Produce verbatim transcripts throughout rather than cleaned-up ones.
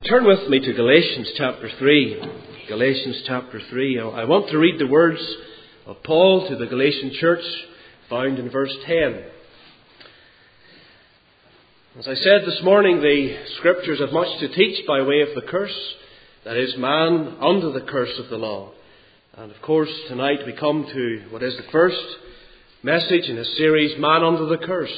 Turn with me to Galatians chapter three. Galatians chapter three. I want to read the words of Paul to the Galatian church found in verse ten. As I said this morning, the Scriptures have much to teach by way of the curse, that is, man under the curse of the law. And of course, tonight we come to what is the first message in a series, Man Under the Curse.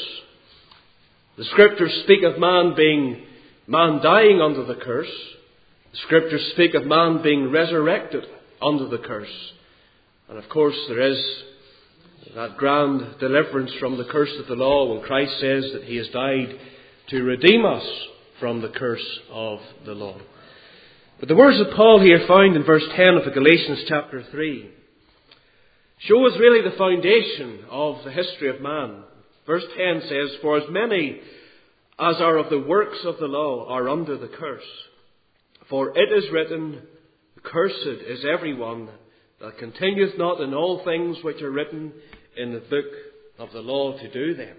The Scriptures speak of man being man dying under the curse. The Scriptures speak of man being resurrected under the curse. And of course there is that grand deliverance from the curse of the law when Christ says that He has died to redeem us from the curse of the law. But the words of Paul here found in verse ten of the Galatians chapter three show us really the foundation of the history of man. Verse ten says, "For as many as are of the works of the law are under the curse. For it is written, Cursed is everyone that continueth not in all things which are written in the book of the law to do them.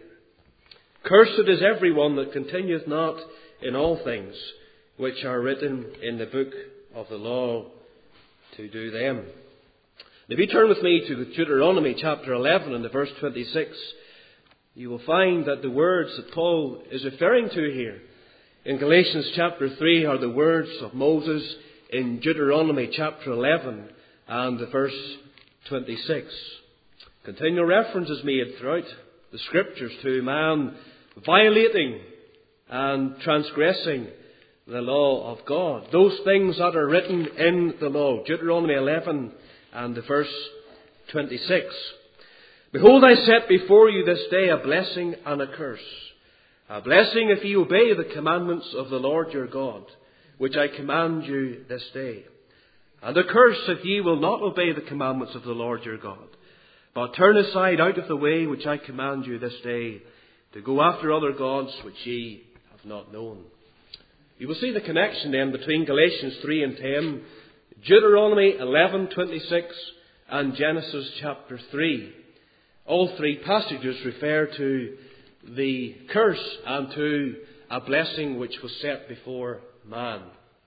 Cursed is everyone that continueth not in all things which are written in the book of the law to do them." If you turn with me to Deuteronomy chapter eleven and the verse twenty-six, you will find that the words that Paul is referring to here in Galatians chapter three are the words of Moses in Deuteronomy chapter eleven and the verse twenty-six. Continual reference is made throughout the Scriptures to man violating and transgressing the law of God. Those things that are written in the law. Deuteronomy eleven and the verse twenty-six. "Behold, I set before you this day a blessing and a curse. A blessing if ye obey the commandments of the Lord your God, which I command you this day. And a curse if ye will not obey the commandments of the Lord your God, but turn aside out of the way which I command you this day, to go after other gods which ye have not known." You will see the connection then between Galatians three and ten, Deuteronomy eleven twenty-six and Genesis chapter three. All three passages refer to the curse and to a blessing which was set before man.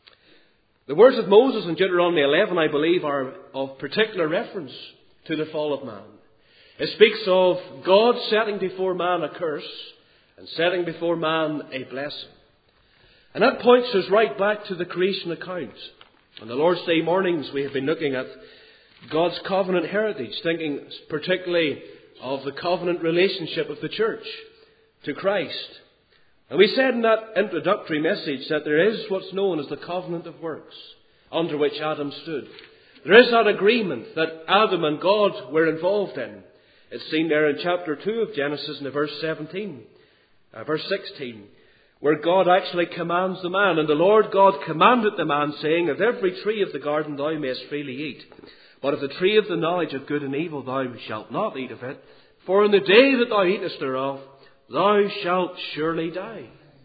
The words of Moses in Deuteronomy eleven, I believe, are of particular reference to the fall of man. It speaks of God setting before man a curse and setting before man a blessing. And that points us right back to the creation account. On the Lord's Day mornings we have been looking at God's covenant heritage, thinking particularly of the covenant relationship of the church to Christ. And we said in that introductory message that there is what's known as the covenant of works, under which Adam stood. There is that agreement that Adam and God were involved in. It's seen there in chapter two of Genesis in the verse seventeen, uh, verse sixteen, where God actually commands the man. "And the Lord God commanded the man, saying, Of every tree of the garden thou mayest freely eat. But of the tree of the knowledge of good and evil thou shalt not eat of it. For in the day that thou eatest thereof, thou shalt surely die."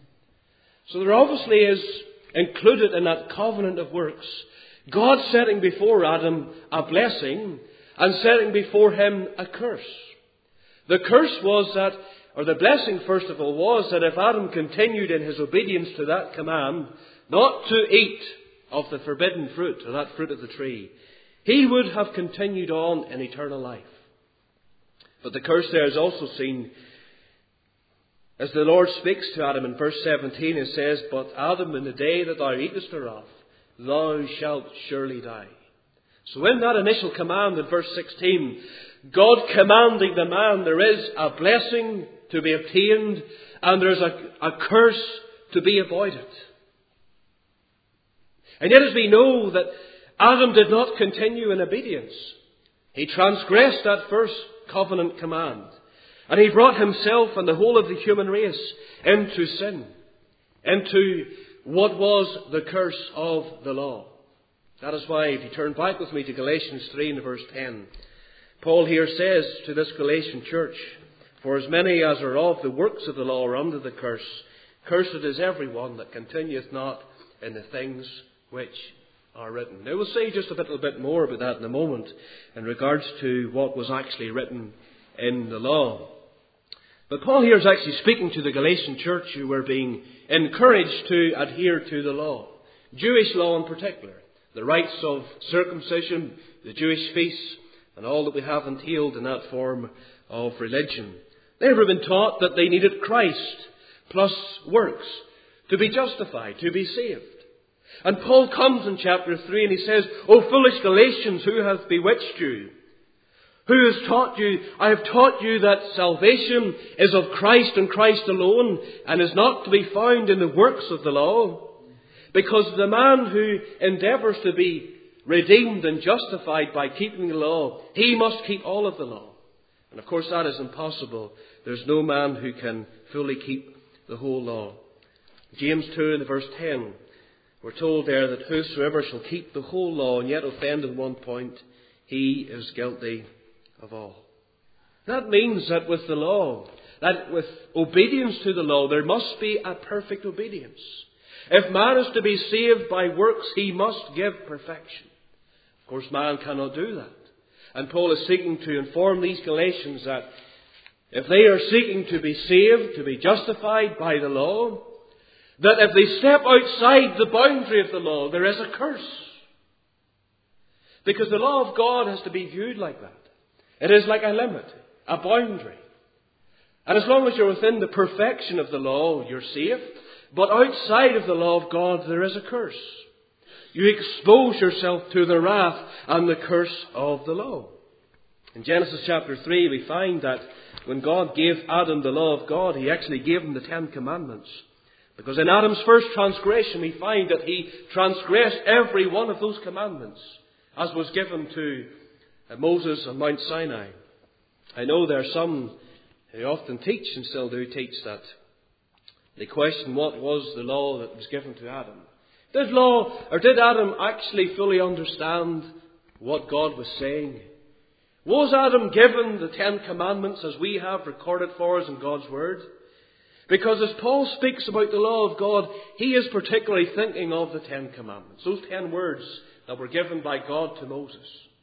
So there obviously is included in that covenant of works, God setting before Adam a blessing and setting before him a curse. The curse was that, or the blessing first of all was that if Adam continued in his obedience to that command, not to eat of the forbidden fruit, or that fruit of the tree, he would have continued on in eternal life. But the curse there is also seen as the Lord speaks to Adam in verse seventeen. It says, "But Adam, in the day that thou eatest thereof, thou shalt surely die." So in that initial command in verse sixteen, God commanding the man, there is a blessing to be obtained and there is a, a curse to be avoided. And yet as we know that Adam did not continue in obedience. He transgressed that first covenant command. And he brought himself and the whole of the human race into sin. Into what was the curse of the law. That is why, if you turn back with me to Galatians three and verse ten, Paul here says to this Galatian church, "For as many as are of the works of the law are under the curse. Cursed is everyone that continueth not in the things which are written." Now we'll say just a little bit more about that in a moment in regards to what was actually written in the law. But Paul here is actually speaking to the Galatian church who were being encouraged to adhere to the law. Jewish law in particular, the rites of circumcision, the Jewish feasts, and all that we have entailed in that form of religion. They were been taught that they needed Christ plus works to be justified, to be saved. And Paul comes in chapter three and he says, O foolish Galatians, who hath bewitched you? Who has taught you? I have taught you that salvation is of Christ and Christ alone, and is not to be found in the works of the law. Because the man who endeavours to be redeemed and justified by keeping the law, he must keep all of the law. And of course that is impossible. There's no man who can fully keep the whole law. James two in verse ten, we're told there that whosoever shall keep the whole law and yet offend in one point, he is guilty of all. That means that with the law, that with obedience to the law, there must be a perfect obedience. If man is to be saved by works, he must give perfection. Of course, man cannot do that. And Paul is seeking to inform these Galatians that if they are seeking to be saved, to be justified by the law, that if they step outside the boundary of the law, there is a curse. Because the law of God has to be viewed like that. It is like a limit, a boundary. And as long as you're within the perfection of the law, you're safe. But outside of the law of God, there is a curse. You expose yourself to the wrath and the curse of the law. In Genesis chapter three, we find that when God gave Adam the law of God, He actually gave him the Ten Commandments. Because in Adam's first transgression, we find that he transgressed every one of those commandments, as was given to Moses on Mount Sinai. I know there are some who often teach, and still do teach, that they question what was the law that was given to Adam. Did law, or did Adam actually fully understand what God was saying? Was Adam given the Ten Commandments as we have recorded for us in God's Word? Because as Paul speaks about the law of God, he is particularly thinking of the Ten Commandments, those ten words that were given by God to Moses.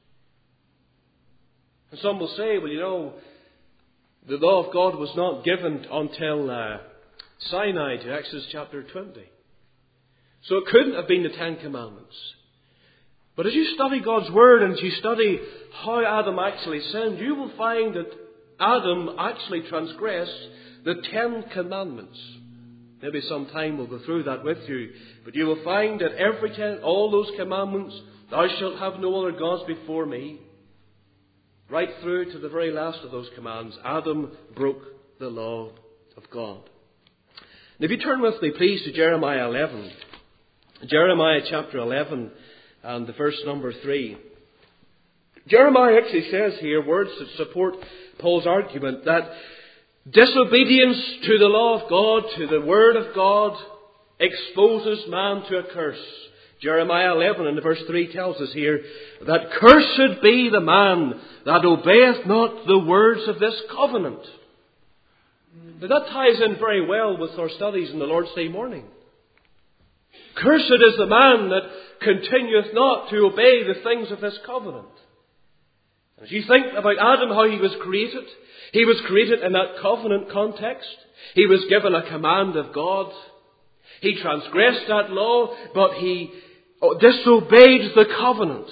And some will say, well, you know, the law of God was not given until uh, Sinai, to Exodus chapter twenty. So it couldn't have been the Ten Commandments. But as you study God's Word and as you study how Adam actually sinned, you will find that Adam actually transgressed the Ten Commandments. Maybe sometime we'll go through that with you. But you will find that every ten, all those commandments, thou shalt have no other gods before me, right through to the very last of those commands, Adam broke the law of God. And if you turn with me, please, to Jeremiah eleven. Jeremiah chapter eleven and the verse number three. Jeremiah actually says here words that support Paul's argument that disobedience to the law of God, to the Word of God, exposes man to a curse. Jeremiah eleven and verse three tells us here that cursed be the man that obeyeth not the words of this covenant. Now that ties in very well with our studies in the Lord's Day morning. Cursed is the man that continueth not to obey the things of this covenant. As you think about Adam, how he was created, he was created in that covenant context. He was given a command of God. He transgressed that law, but he disobeyed the covenant.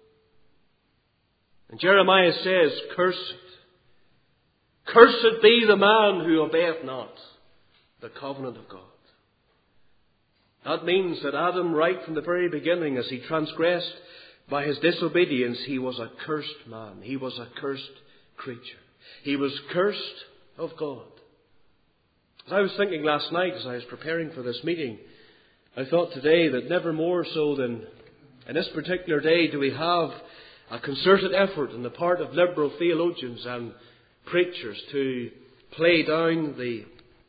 And Jeremiah says, Cursed. Cursed be the man who obeyeth not the covenant of God. That means that Adam, right from the very beginning, as he transgressed by his disobedience, he was a cursed man. He was a cursed creature. He was cursed of God. As I was thinking last night, as I was preparing for this meeting, I thought today that never more so than in this particular day do we have a concerted effort on the part of liberal theologians and preachers to play down the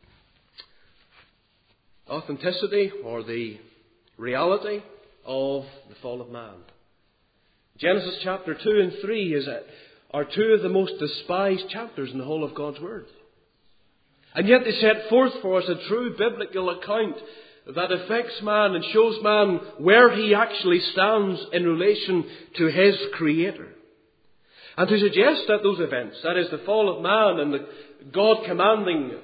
authenticity or the reality of the fall of man. Genesis chapter two and three is a, are two of the most despised chapters in the whole of God's Word. And yet they set forth for us a true biblical account that affects man and shows man where he actually stands in relation to his Creator. And to suggest that those events, that is the fall of man and the God commanding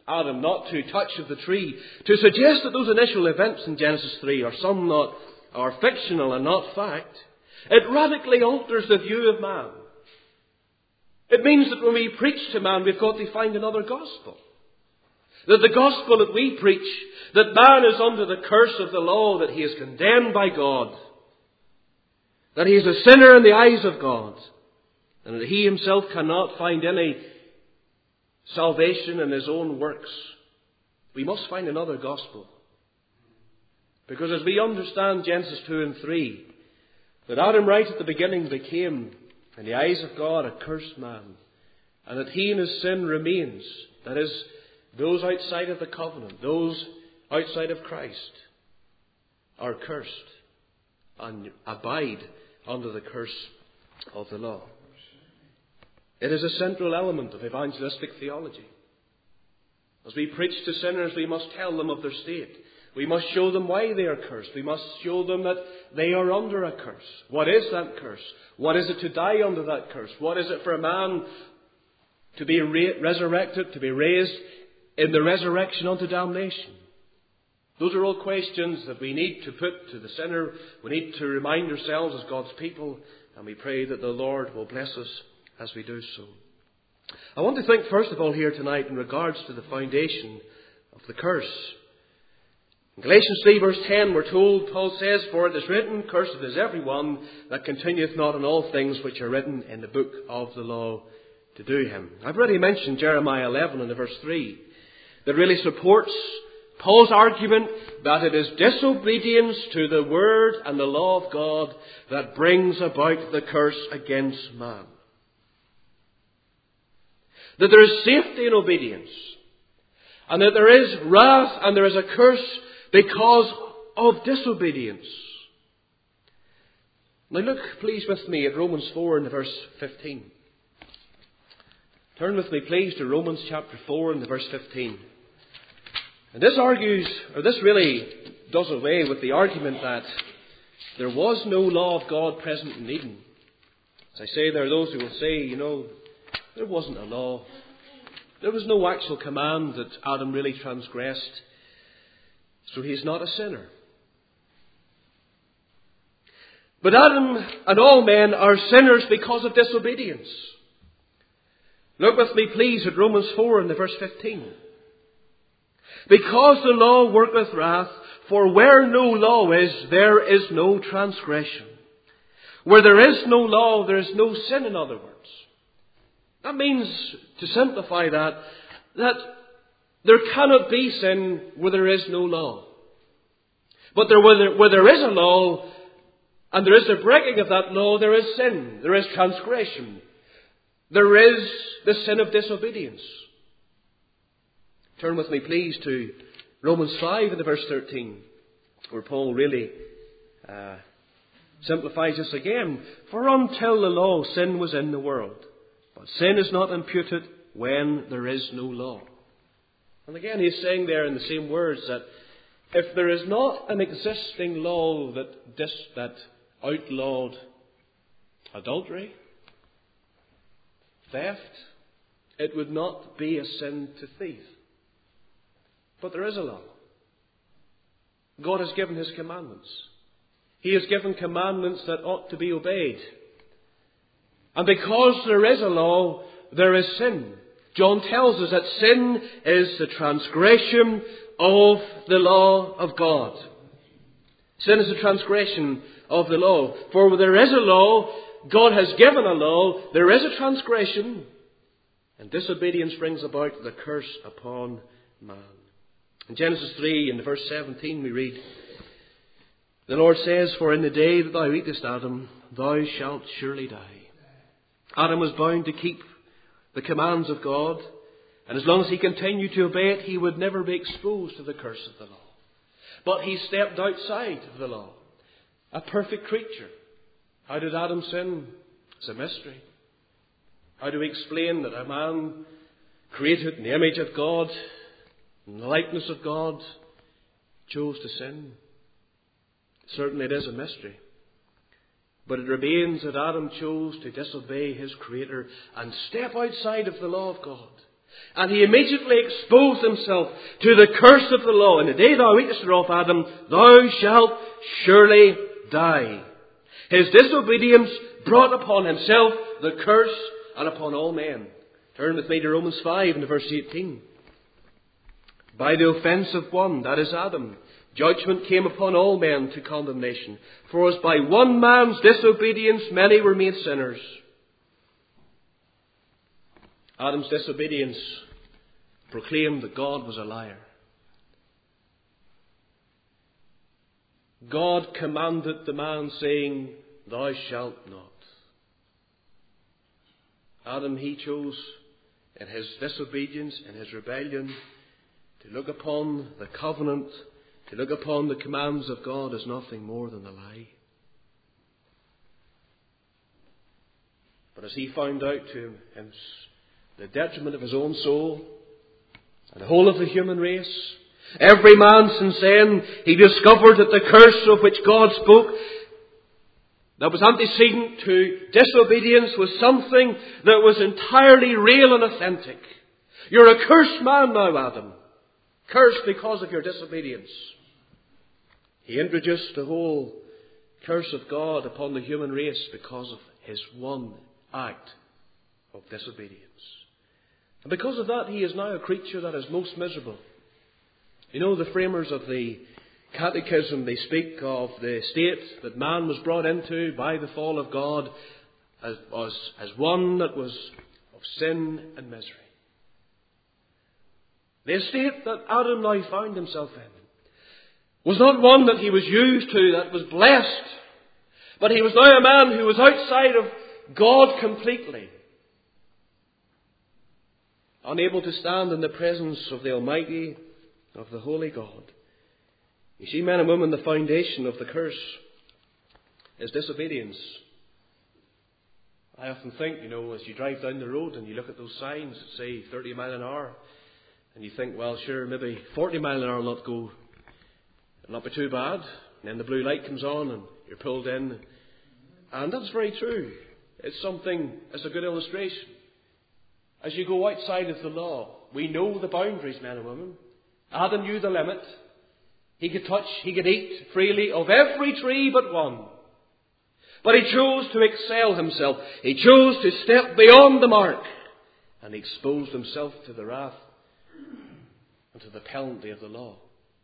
Adam not to touch of the tree, to suggest that those initial events in Genesis three are some not are fictional and not fact, it radically alters the view of man. It means that when we preach to man, we've got to find another gospel. That the gospel that we preach, that man is under the curse of the law, that he is condemned by God, that he is a sinner in the eyes of God, and that he himself cannot find any salvation in his own works. We must find another gospel. Because as we understand Genesis two and three, that Adam right at the beginning became, in the eyes of God, a cursed man, and that he in his sin remains, that is, those outside of the covenant, those outside of Christ, are cursed and abide under the curse of the law. It is a central element of evangelistic theology. As we preach to sinners, we must tell them of their state. We must show them why they are cursed. We must show them that they are under a curse. What is that curse? What is it to die under that curse? What is it for a man to be re- resurrected, to be raised in the resurrection unto damnation? Those are all questions that we need to put to the sinner. We need to remind ourselves as God's people, and we pray that the Lord will bless us as we do so. I want to think first of all here tonight in regards to the foundation of the curse. In Galatians three verse ten we're told, Paul says, "For it is written, cursed is everyone that continueth not in all things which are written in the book of the law to do him." I've already mentioned Jeremiah eleven and verse three that really supports Paul's argument that it is disobedience to the word and the law of God that brings about the curse against man. That there is safety in obedience, and that there is wrath and there is a curse because of disobedience. Now look, please, with me at Romans four and verse fifteen. Turn with me, please, to Romans chapter four and verse fifteen. And this argues, or this really does away with the argument that there was no law of God present in Eden. As I say, there are those who will say, you know, there wasn't a law. There was no actual command that Adam really transgressed. So he's not a sinner. But Adam and all men are sinners because of disobedience. Look with me, please, at Romans four and verse fifteen. "Because the law worketh wrath, for where no law is, there is no transgression." Where there is no law, there is no sin, in other words. That means, to simplify that, that there cannot be sin where there is no law. But there, where, there, where there is a law, and there is a breaking of that law, there is sin, there is transgression. There is the sin of disobedience. Turn with me, please, to Romans five and verse thirteen, where Paul really uh, simplifies this again. "For until the law, sin was in the world. But sin is not imputed when there is no law." And again, he's saying there in the same words that if there is not an existing law that, dis, that outlawed adultery, theft, it would not be a sin to thieve. But there is a law. God has given His commandments. He has given commandments that ought to be obeyed. And because there is a law, there is sin. John tells us that sin is the transgression of the law of God. Sin is the transgression of the law. For where there is a law, God has given a law, there is a transgression, and disobedience brings about the curse upon man. In Genesis three, in verse seventeen, we read, the Lord says, "For in the day that thou eatest, Adam, thou shalt surely die." Adam was bound to keep the commands of God, and as long as he continued to obey it, he would never be exposed to the curse of the law. But he stepped outside of the law, a perfect creature. How did Adam sin? It's a mystery. How do we explain that a man created in the image of God, in the likeness of God, chose to sin? Certainly it is a mystery. But it remains that Adam chose to disobey his Creator and step outside of the law of God. And he immediately exposed himself to the curse of the law. In the day thou eatest thereof, Adam, thou shalt surely die. His disobedience brought upon himself the curse and upon all men. Turn with me to Romans five and verse eighteen. By the offence of one, that is Adam, judgment came upon all men to condemnation. For as by one man's disobedience many were made sinners. Adam's disobedience proclaimed that God was a liar. God commanded the man, saying, thou shalt not. Adam, he chose in his disobedience, in his rebellion, to look upon the covenant, to look upon the commands of God as nothing more than a lie. But as he found out to him, the detriment of his own soul and the whole of the human race, every man since then, he discovered that the curse of which God spoke that was antecedent to disobedience was something that was entirely real and authentic. You're a cursed man now, Adam. Cursed because of your disobedience. He introduced the whole curse of God upon the human race because of his one act of disobedience. And because of that, he is now a creature that is most miserable. You know, the framers of the Catechism, they speak of the state that man was brought into by the fall of God as, as, as one that was of sin and misery. The estate that Adam now found himself in was not one that he was used to, that was blessed, but he was now a man who was outside of God completely, unable to stand in the presence of the Almighty, of the Holy God. You see, men and women, the foundation of the curse is disobedience. I often think, you know, as you drive down the road and you look at those signs that say thirty mile an hour, and you think, well, sure, maybe forty mile an hour will not go, it'll not be too bad. And then the blue light comes on and you're pulled in. And that's very true. It's something, it's a good illustration. As you go outside of the law, we know the boundaries, men and women. Adam knew the limit. He could touch, he could eat freely of every tree but one. But he chose to excel himself. He chose to step beyond the mark. And he exposed himself to the wrath and to the penalty of the law.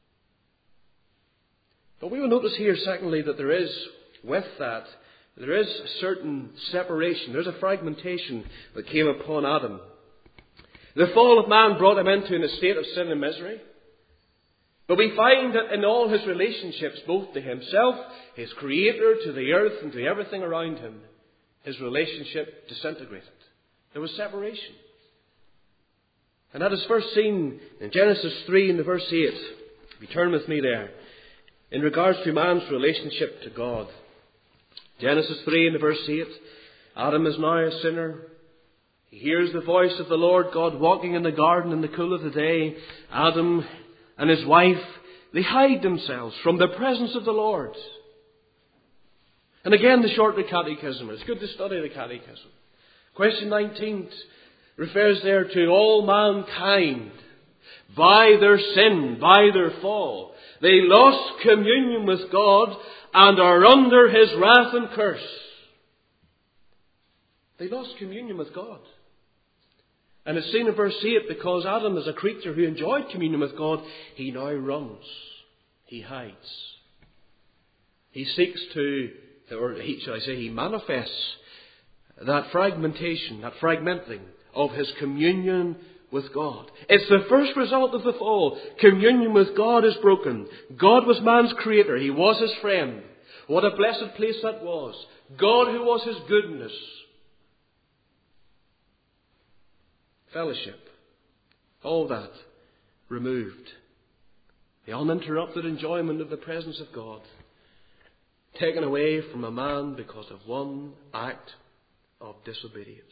But we will notice here, secondly, that there is, with that, there is a certain separation. There's a fragmentation that came upon Adam. The fall of man brought him into a state of sin and misery. But we find that in all his relationships, both to himself, his Creator, to the earth, and to everything around him, his relationship disintegrated. There was separation. And that is first seen in Genesis three in the verse eight. If you turn with me there. In regards to man's relationship to God. Genesis three in the verse eight. Adam is now a sinner. He hears the voice of the Lord God walking in the garden in the cool of the day. Adam and his wife, they hide themselves from the presence of the Lord. And again, the short catechism. It's good to study the catechism. Question nineteen refers there to all mankind. By their sin, by their fall, they lost communion with God and are under His wrath and curse. They lost communion with God. And it's seen in verse eight, because Adam is a creature who enjoyed communion with God, he now runs. He hides. He seeks to, or he, shall I say, he manifests that fragmentation, that fragmenting of his communion with God. It's the first result of the fall. Communion with God is broken. God was man's creator. He was his friend. What a blessed place that was. God who was his goodness. Fellowship. All that removed. The uninterrupted enjoyment of the presence of God taken away from a man because of one act of disobedience.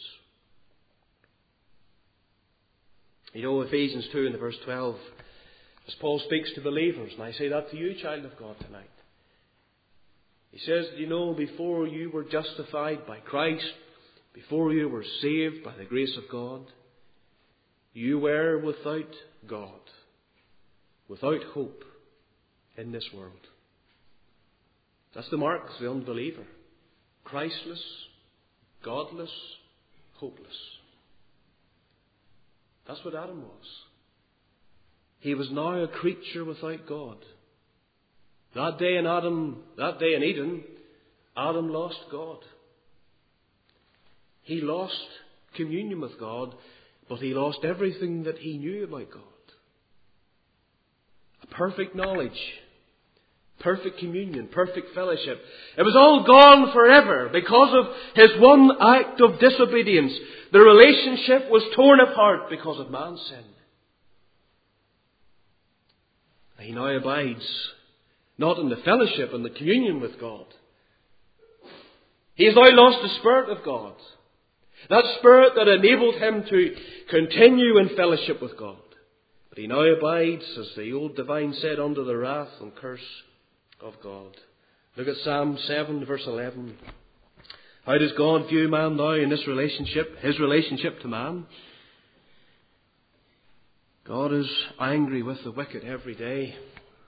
You know, Ephesians two in the verse twelve, as Paul speaks to believers, and I say that to you, child of God, tonight. He says, you know, before you were justified by Christ, before you were saved by the grace of God, you were without God, without hope in this world. That's the mark of the unbeliever. Christless, godless, hopeless. That's what Adam was. He was now a creature without God. That day in Adam, that day in Eden, Adam lost God. He lost communion with God, but he lost everything that he knew about God. A perfect knowledge, perfect communion, perfect fellowship. It was all gone forever because of his one act of disobedience. The relationship was torn apart because of man's sin. He now abides not in the fellowship and the communion with God. He has now lost the Spirit of God. That Spirit that enabled him to continue in fellowship with God. But he now abides, as the old divine said, under the wrath and curse of God. Look at Psalm seven, verse eleven. How does God view man now in this relationship, his relationship to man? God is angry with the wicked every day.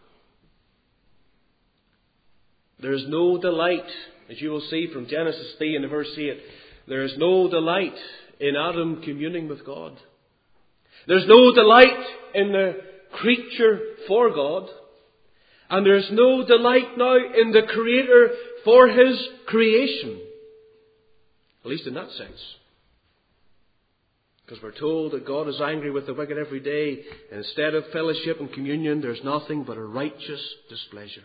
There is no delight, as you will see from Genesis three and verse eight, there is no delight in Adam communing with God. There's no delight in the creature for God. And there's no delight now in the Creator for His creation. At least in that sense. Because we're told that God is angry with the wicked every day. And instead of fellowship and communion, there's nothing but a righteous displeasure.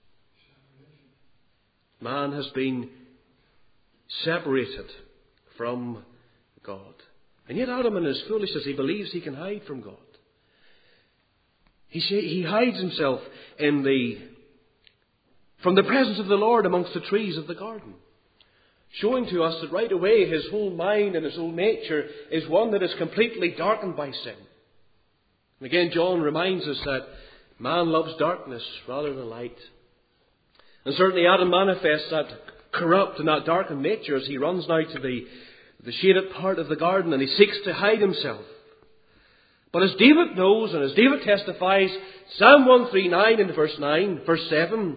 Man has been separated from God. And yet Adam in his foolishness, he believes he can hide from God. He, he hides himself in the, from the presence of the Lord amongst the trees of the garden. Showing to us that right away his whole mind and his whole nature is one that is completely darkened by sin. And again, John reminds us that man loves darkness rather than light. And certainly Adam manifests that corrupt and that darkened nature as he runs now to the, the shaded part of the garden and he seeks to hide himself. But as David knows and as David testifies, Psalm one thirty-nine in verse nine, verse seven,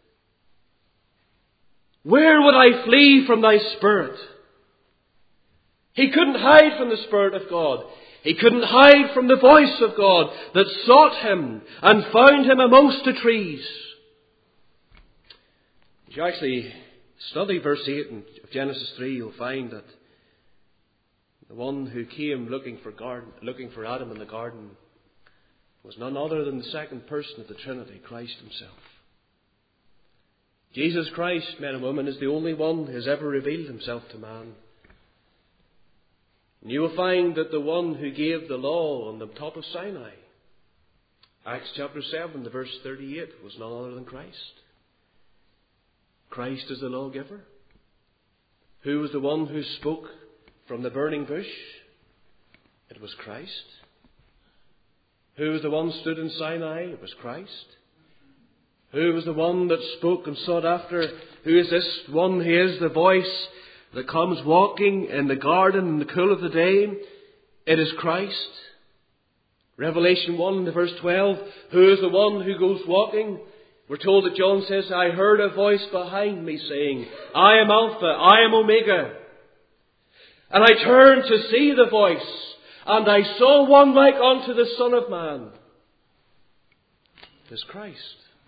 where would I flee from thy Spirit? He couldn't hide from the Spirit of God. He couldn't hide from the voice of God that sought him and found him amongst the trees. If you actually study verse eight of Genesis three, you'll find that the one who came looking for garden, looking for Adam in the garden was none other than the second person of the Trinity, Christ himself. Jesus Christ, men and women, is the only one who has ever revealed himself to man. And you will find that the one who gave the law on the top of Sinai, Acts chapter seven, the verse thirty-eight, was none other than Christ. Christ is the lawgiver. Who was the one who spoke from the burning bush? It was Christ. Who was the one who stood in Sinai? It was Christ. Who was the one that spoke and sought after? Who is this one who is the voice that comes walking in the garden in the cool of the day? It is Christ. Revelation one, verse twelve. Who is the one who goes walking? We're told that John says, I heard a voice behind me saying, I am Alpha, I am Omega. And I turned to see the voice, and I saw one like unto the Son of Man. It is Christ.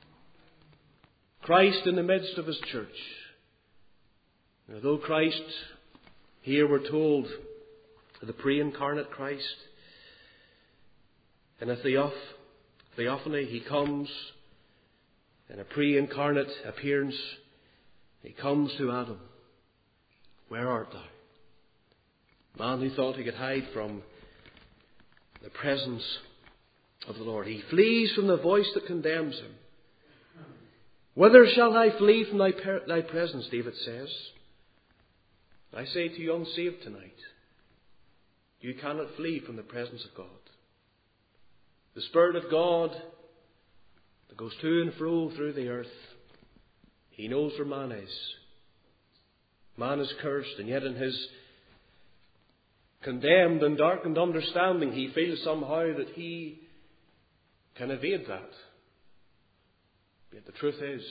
Christ in the midst of His church. And although Christ, here we're told, the pre-incarnate Christ, in a theoph- theophany, He comes in a pre-incarnate appearance. He comes to Adam. Where art thou? Man who thought he could hide from the presence of the Lord. He flees from the voice that condemns him. Whither shall I flee from thy, per- thy presence, David says. I say to you unsaved tonight, you cannot flee from the presence of God. The Spirit of God that goes to and fro through the earth, He knows where man is. Man is cursed, and yet in His condemned and darkened understanding, he feels somehow that he can evade that. Yet the truth is,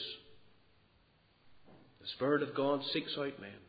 the Spirit of God seeks out men.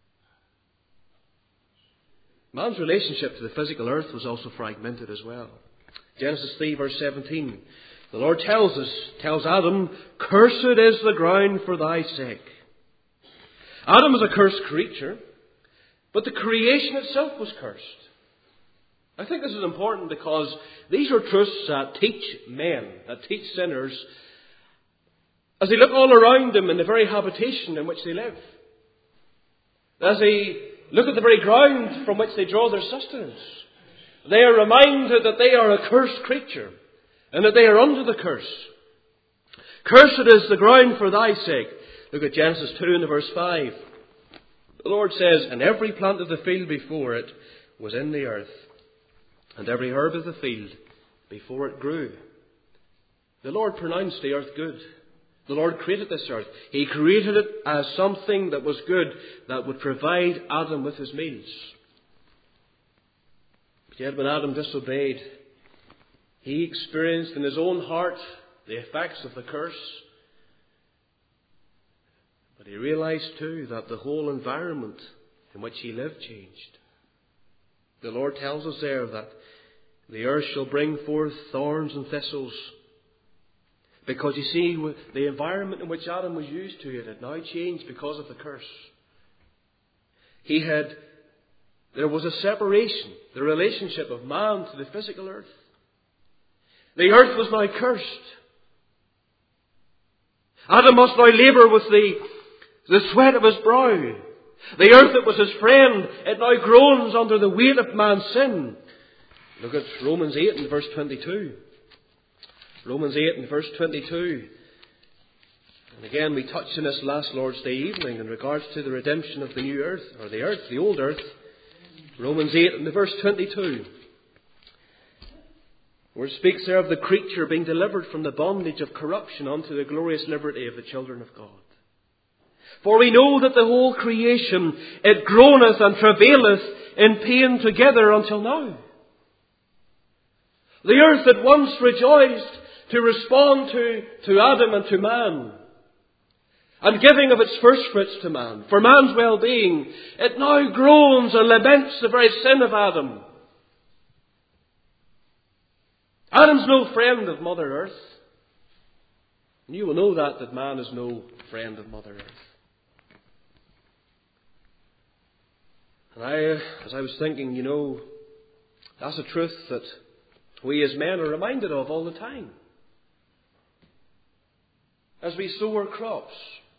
Man's relationship to the physical earth was also fragmented as well. Genesis three verse seventeen. The Lord tells us, tells Adam, "Cursed is the ground for thy sake." Adam was a cursed creature, but the creation itself was cursed. I think this is important because these are truths that teach men, that teach sinners, as they look all around them in the very habitation in which they live. As they look at the very ground from which they draw their sustenance. They are reminded that they are a cursed creature and that they are under the curse. Cursed is the ground for thy sake. Look at Genesis two and verse five. The Lord says, "And every plant of the field before it was in the earth, and every herb of the field before it grew." The Lord pronounced the earth good. The Lord created this earth. He created it as something that was good, that would provide Adam with his meals. But yet when Adam disobeyed, he experienced in his own heart the effects of the curse. But he realized too that the whole environment in which he lived changed. The Lord tells us there that the earth shall bring forth thorns and thistles. Because you see, the environment in which Adam was used to, it had now changed because of the curse. He had, there was a separation, the relationship of man to the physical earth. The earth was now cursed. Adam must now labour with the, the sweat of his brow. The earth that was his friend, it now groans under the weight of man's sin. Look at Romans eight and verse twenty-two. Romans eight and verse twenty-two. And again, we touched on this last Lord's Day evening in regards to the redemption of the new earth, or the earth, the old earth. Romans eight and verse twenty-two. Where it speaks there of the creature being delivered from the bondage of corruption unto the glorious liberty of the children of God. For we know that the whole creation, it groaneth and travaileth in pain together until now. The earth that once rejoiced to respond to, to Adam and to man, and giving of its first fruits to man, for man's well-being, it now groans and laments the very sin of Adam. Adam's no friend of Mother Earth. And you will know that, that man is no friend of Mother Earth. And I, as I was thinking, you know, that's a truth that we as men are reminded of all the time. As we sow our crops,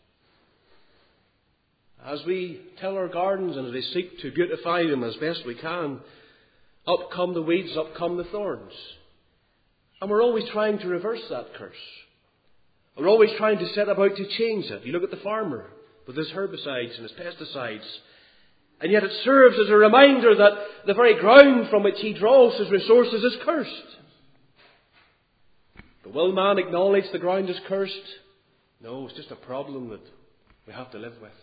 as we till our gardens and as we seek to beautify them as best we can, up come the weeds, up come the thorns. And we're always trying to reverse that curse. We're always trying to set about to change it. You look at the farmer with his herbicides and his pesticides. And yet it serves as a reminder that the very ground from which he draws his resources is cursed. But will man acknowledge the ground is cursed? No, it's just a problem that we have to live with.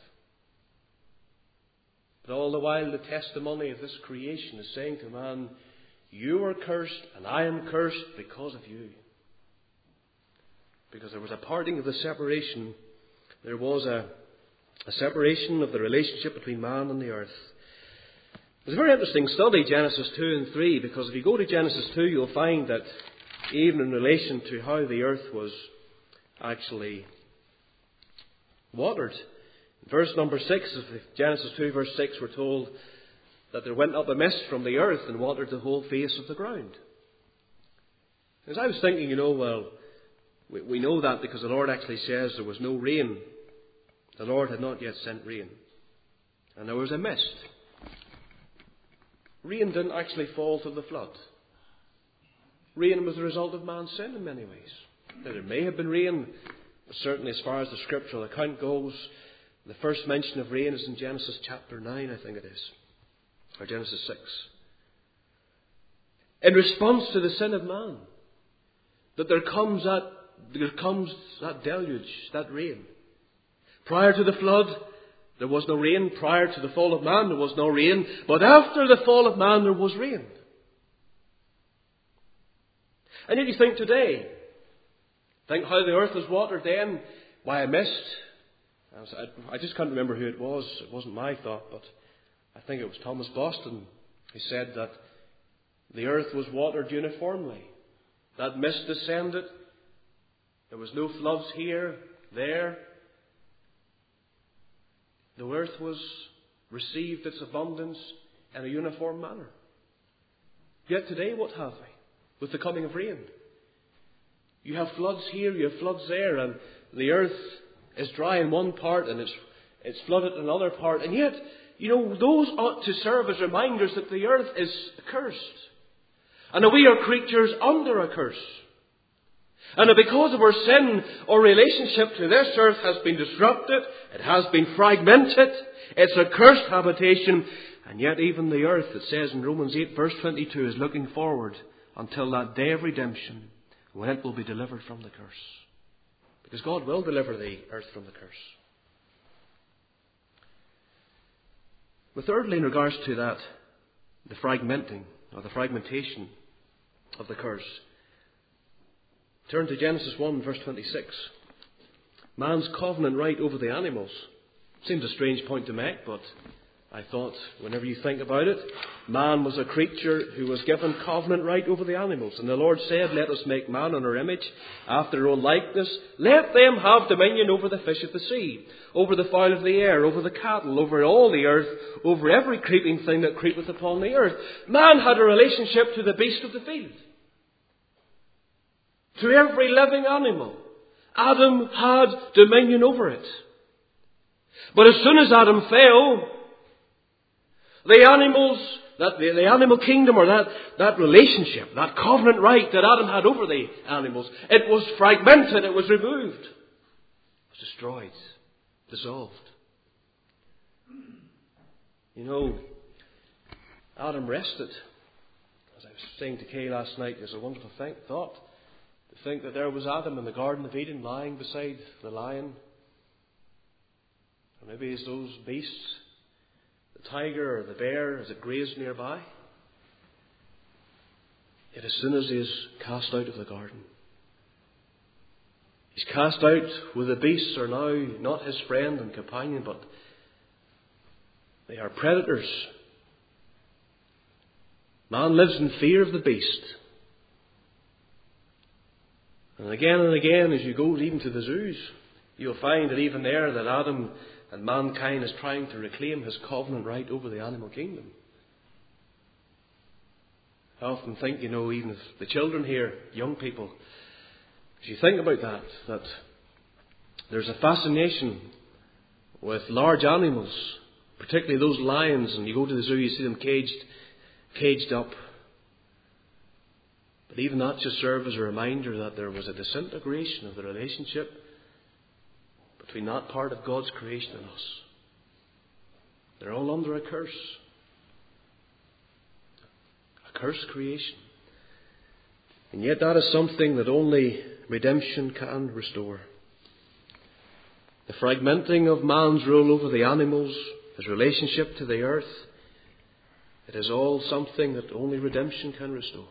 But all the while the testimony of this creation is saying to man, you are cursed and I am cursed because of you. Because there was a parting of the separation. There was a, a separation of the relationship between man and the earth. It's a very interesting study, Genesis two and three, because if you go to Genesis two, you'll find that even in relation to how the earth was actually watered. In verse number six of Genesis two, verse six, we're told that there went up a mist from the earth and watered the whole face of the ground. As I was thinking, you know, well, we, we know that because the Lord actually says there was no rain. The Lord had not yet sent rain. And there was a mist. Rain didn't actually fall till the flood. Rain was the result of man's sin in many ways. Now, there may have been rain, but certainly as far as the scriptural account goes, the first mention of rain is in Genesis chapter nine, I think it is. Or Genesis six. In response to the sin of man, that there comes that, there comes that deluge, that rain. Prior to the flood, There was no rain prior to the fall of man. There was no rain. But after the fall of man, there was rain. And yet you think today, think how the earth was watered then by a mist. I just can't remember who it was. It wasn't my thought, but I think it was Thomas Boston who said that the earth was watered uniformly. That mist descended. There was no floods here, there. The earth was received its abundance in a uniform manner. Yet today, what have we? With the coming of rain, you have floods here, you have floods there, and the earth is dry in one part and it's it's flooded in another part. And yet, you know, those ought to serve as reminders that the earth is cursed, and that we are creatures under a curse. And that because of our sin, our relationship to this earth has been disrupted, it has been fragmented, it's a cursed habitation, and yet even the earth, it says in Romans eight verse twenty-two, is looking forward until that day of redemption, when it will be delivered from the curse. Because God will deliver the earth from the curse. But thirdly, in regards to that, the fragmenting, or the fragmentation of the curse, turn to Genesis one verse twenty-six. Man's covenant right over the animals. Seems a strange point to make, but I thought, whenever you think about it, man was a creature who was given covenant right over the animals. And the Lord said, let us make man in our image, after our own likeness. Let them have dominion over the fish of the sea, over the fowl of the air, over the cattle, over all the earth, over every creeping thing that creepeth upon the earth. Man had a relationship to the beast of the field, to every living animal. Adam had dominion over it. But as soon as Adam fell, the animals, that the, the animal kingdom, or that, that relationship, that covenant right that Adam had over the animals, it was fragmented, it was removed, it was destroyed, dissolved. You know, Adam rested. As I was saying to Kay last night, it's a wonderful thing, thought to think that there was Adam in the Garden of Eden lying beside the lion. Or maybe as those beasts, the tiger or the bear, as it grazed nearby. Yet as soon as he is cast out of the garden, he's cast out where the beasts are now not his friend and companion, but they are predators. Man lives in fear of the beast. And again and again, as you go even to the zoos, you'll find that even there that Adam and mankind is trying to reclaim his covenant right over the animal kingdom. I often think, you know, even the children here, young people, as you think about that, that there's a fascination with large animals, particularly those lions, and you go to the zoo, you see them caged, caged up. But even that should serve as a reminder that there was a disintegration of the relationship between that part of God's creation and us. They're all under a curse. A cursed creation. And yet that is something that only redemption can restore. The fragmenting of man's rule over the animals, his relationship to the earth, it is all something that only redemption can restore.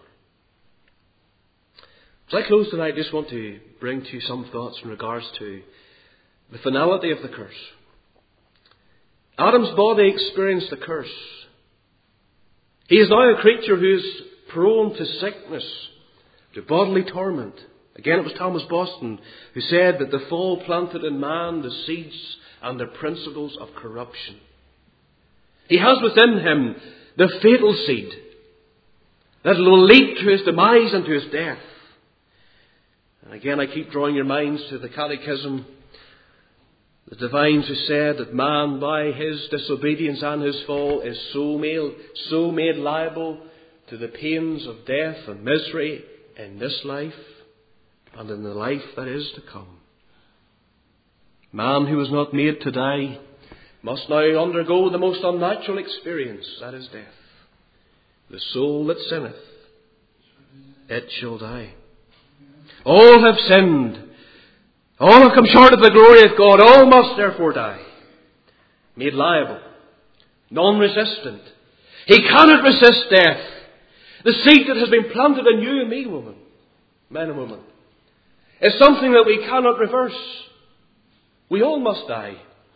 As I close tonight, I just want to bring to you some thoughts in regards to the finality of the curse. Adam's body experienced the curse. He is now a creature who is prone to sickness, to bodily torment. Again, it was Thomas Boston who said that the fall planted in man the seeds and the principles of corruption. He has within him the fatal seed that will lead to his demise and to his death. And again, I keep drawing your minds to the Catechism, the divines who said that man, by his disobedience and his fall, is so made, so made liable to the pains of death and misery in this life and in the life that is to come. Man who was not made to die must now undergo the most unnatural experience, that is death. The soul that sinneth, it shall die. All have sinned. All have come short of the glory of God. All must therefore die. made liable, non-resistant. He cannot resist death. The seed that has been planted in you and me, woman, men and women, is something that we cannot reverse. We all must die.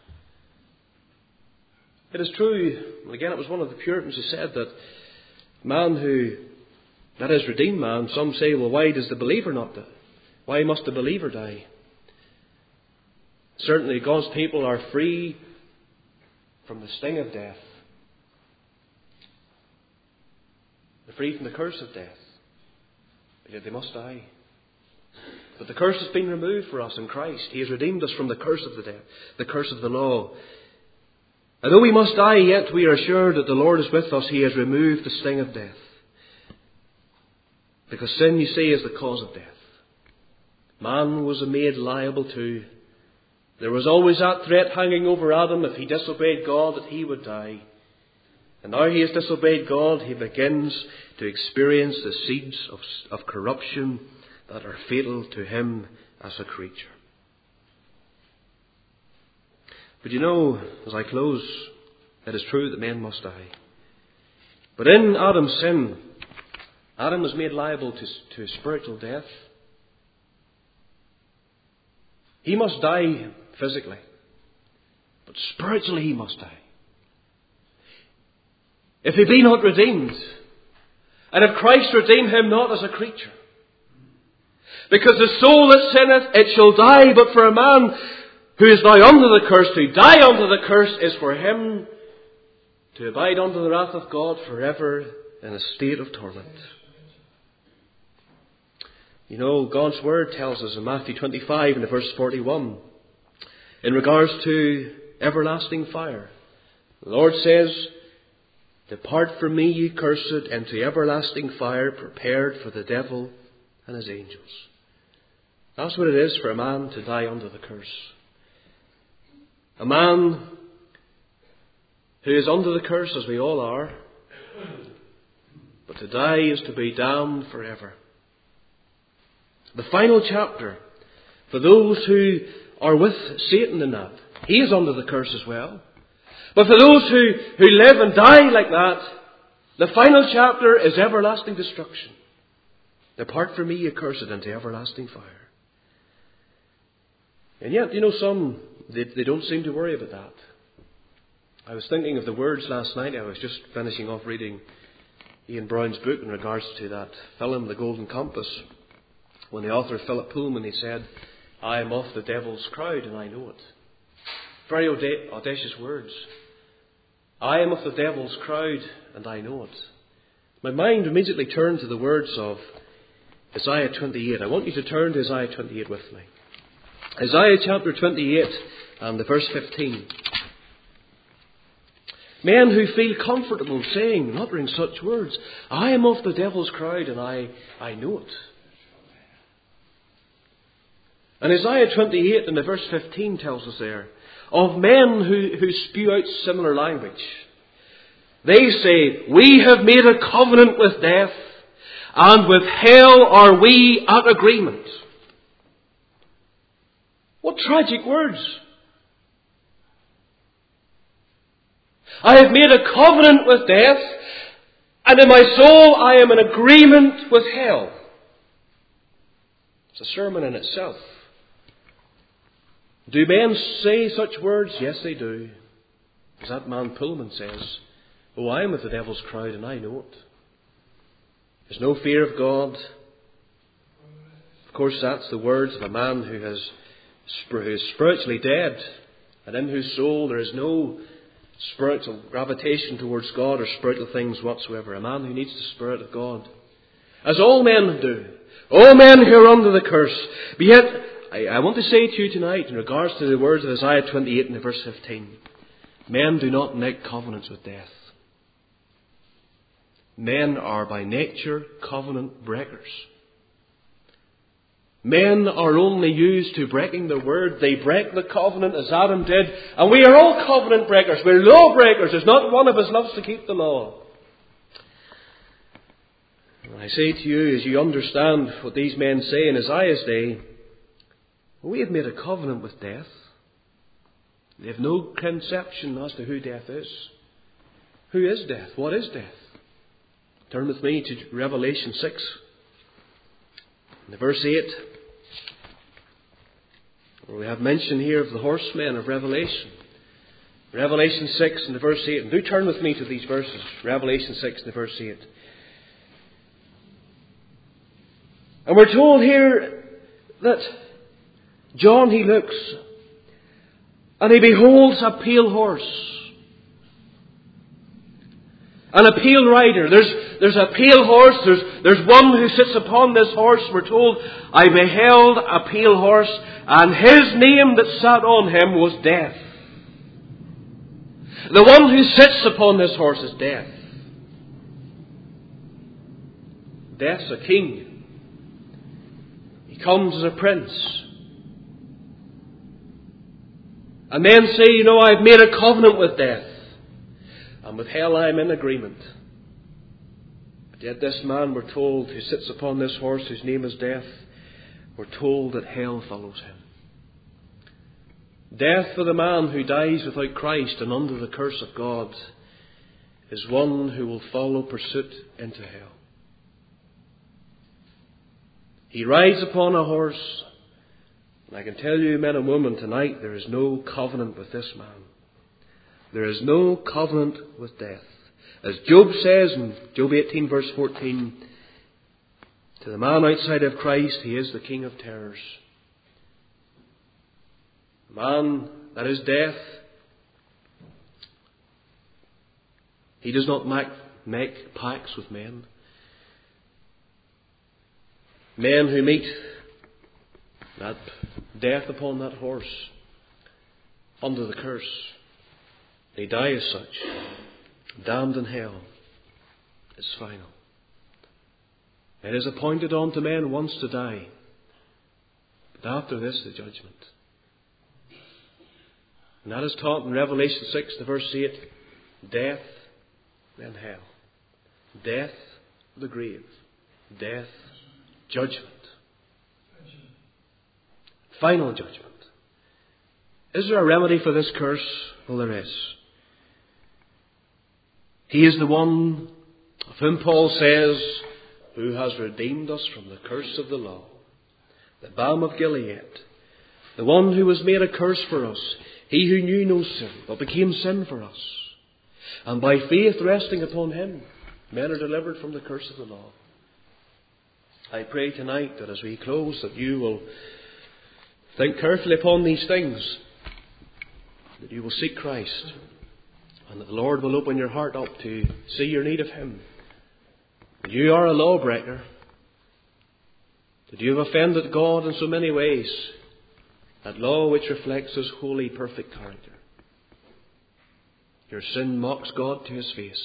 It is true, and again it was one of the Puritans who said that man who, that is redeemed man, some say, well, why does the believer not die? Why must the believer die? Certainly God's people are free from the sting of death. They're free from the curse of death. But yet they must die. But the curse has been removed for us in Christ. He has redeemed us from the curse of the death, the curse of the law. And though we must die, yet we are assured that the Lord is with us. He has removed the sting of death. Because sin, you see, is the cause of death. Man was made liable too. There was always that threat hanging over Adam if he disobeyed God that he would die. And now he has disobeyed God, he begins to experience the seeds of, of corruption that are fatal to him as a creature. But you know, as I close, it is true that men must die. But in Adam's sin, Adam was made liable to, to spiritual death. He must die physically, but spiritually he must die. If he be not redeemed, and if Christ redeem him not as a creature, because the soul that sinneth, it shall die, but for a man who is now under the curse, to die under the curse is for him to abide under the wrath of God forever in a state of torment. You know, God's Word tells us in Matthew twenty-five and verse forty-one, in regards to everlasting fire, the Lord says, "Depart from me, ye cursed, into everlasting fire prepared for the devil and his angels." That's what it is for a man to die under the curse. A man who is under the curse, as we all are, but to die is to be damned forever. The final chapter, for those who are with Satan in that, he is under the curse as well. But for those who, who live and die like that, the final chapter is everlasting destruction. Depart from me, ye cursed, into everlasting fire. And yet, you know, some, they, they don't seem to worry about that. I was thinking of the words last night. I was just finishing off reading Ian Brown's book in regards to that film, The Golden Compass, when the author Philip Pullman, he said, "I am of the devil's crowd and I know it." Very auda- audacious words. I am of the devil's crowd and I know it. My mind immediately turned to the words of Isaiah twenty-eight. I want you to turn to Isaiah twenty-eight with me. Isaiah chapter twenty-eight and the verse fifteen. Men who feel comfortable saying and uttering such words, I am of the devil's crowd and I, I know it. And Isaiah twenty-eight and the verse fifteen tells us there of men who, who spew out similar language. They say, we have made a covenant with death, and with hell are we at agreement. What tragic words. I have made a covenant with death, and in my soul I am in agreement with hell. It's a sermon in itself. Do men say such words? Yes, they do. As that man Pullman says, oh, I am with the devil's crowd and I know it. There's no fear of God. Of course, that's the words of a man who, has, who is spiritually dead, and in whose soul there is no spiritual gravitation towards God or spiritual things whatsoever. A man who needs the Spirit of God. As all men do. All men who are under the curse. But yet, I, I want to say to you tonight, in regards to the words of Isaiah twenty-eight and verse fifteen, men do not make covenants with death. Men are by nature covenant breakers. Men are only used to breaking the word. They break the covenant as Adam did. And we are all covenant breakers. We're law breakers. There's not one of us loves to keep the law. And I say to you, as you understand what these men say in Isaiah's day, we have made a covenant with death. They have no conception as to who death is. Who is death? What is death? Turn with me to Revelation six. In verse eight. We have mention here of the horsemen of Revelation. Revelation six and the verse eight. And do turn with me to these verses. Revelation six and the verse eight. And we're told here that John, he looks and he beholds a pale horse. And a pale rider. There's, there's a pale horse. There's, there's one who sits upon this horse. We're told, I beheld a pale horse, and his name that sat on him was Death. The one who sits upon this horse is Death. Death's a king. He comes as a prince. And men say, you know, I've made a covenant with death. And with hell I am in agreement. But yet this man, we're told, who sits upon this horse, whose name is Death, we're told that hell follows him. Death for the man who dies without Christ and under the curse of God is one who will follow pursuit into hell. He rides upon a horse, and I can tell you, men and women, tonight there is no covenant with this man. There is no covenant with death. As Job says in Job eighteen verse fourteen, to the man outside of Christ, he is the king of terrors. Man, that is death. He does not make, make pacts with men. Men who meet that death upon that horse under the curse, they die as such, damned in hell. It's final. It is appointed unto men once to die, but after this the judgment. And that is taught in Revelation six, the verse eight, death, then hell. Death, the grave. Death, judgment. Final judgment. Is there a remedy for this curse? Well, there is. He is the one of whom Paul says, who has redeemed us from the curse of the law, the balm of Gilead, the one who was made a curse for us, he who knew no sin, but became sin for us. And by faith resting upon him, men are delivered from the curse of the law. I pray tonight that as we close, that you will think carefully upon these things, that you will seek Christ, and that the Lord will open your heart up to see your need of him. That you are a lawbreaker, that you have offended God in so many ways, that law which reflects his holy, perfect character. Your sin mocks God to his face.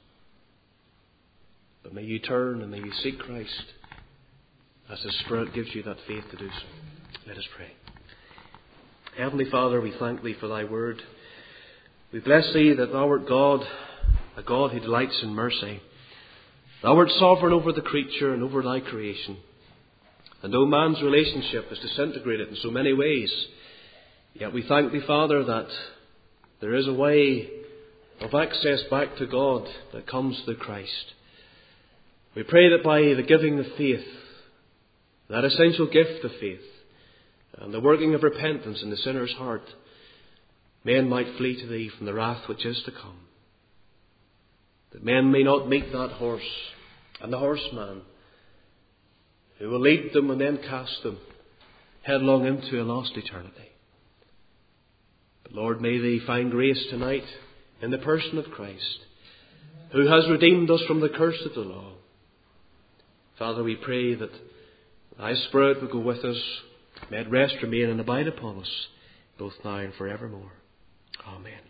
But may you turn and may you seek Christ as his Spirit gives you that faith to do so. Let us pray. Heavenly Father, we thank thee for thy word. We bless thee that thou art God, a God who delights in mercy. Thou art sovereign over the creature and over thy creation. And though man's relationship is disintegrated in so many ways, yet we thank thee, Father, that there is a way of access back to God that comes through Christ. We pray that by the giving of faith, that essential gift of faith, and the working of repentance in the sinner's heart, men might flee to thee from the wrath which is to come. That men may not meet that horse and the horseman who will lead them and then cast them headlong into a lost eternity. But Lord, may they find grace tonight in the person of Christ, who has redeemed us from the curse of the law. Father, we pray that thy Spirit will go with us, may it rest, remain and abide upon us, both now and forevermore. Amen.